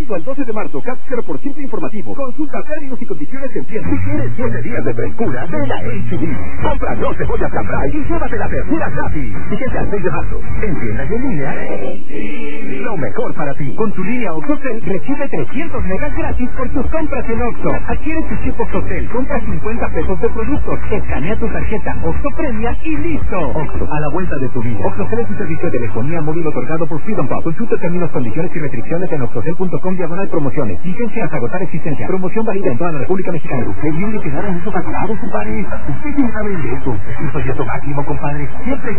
válido al 12 de marzo, CAT 0% informativo. Consulta términos y condiciones en tienda. Si quieres 7 días de frescura, ven a H-D. Compra 2 cebollas Cambrai y llévate la verdura gratis. Fíjate al 6 de marzo. En tiendas y en línea. Lo mejor para ti. Con tu línea OXXOTEL recibe 300 megas gratis por tus compras en Oxxo. Adquiere tu chip OXXOTEL, compra 50 pesos de productos, escanea tu tarjeta Oxxo Premia y listo. Oxxo, a la vuelta de tu vida. OXXOTEL es un servicio de telefonía móvil otorgado por Freedom Pop. Consulta términos, condiciones y restricciones en oxxotel.com/promociones. Vigencia hasta agotar existencia. Promoción válida en toda la República Mexicana. Usted viene que quedaron esos saturados, compadre. Usted tiene que saber de eso. Es un proyecto máximo, compadre. Siempre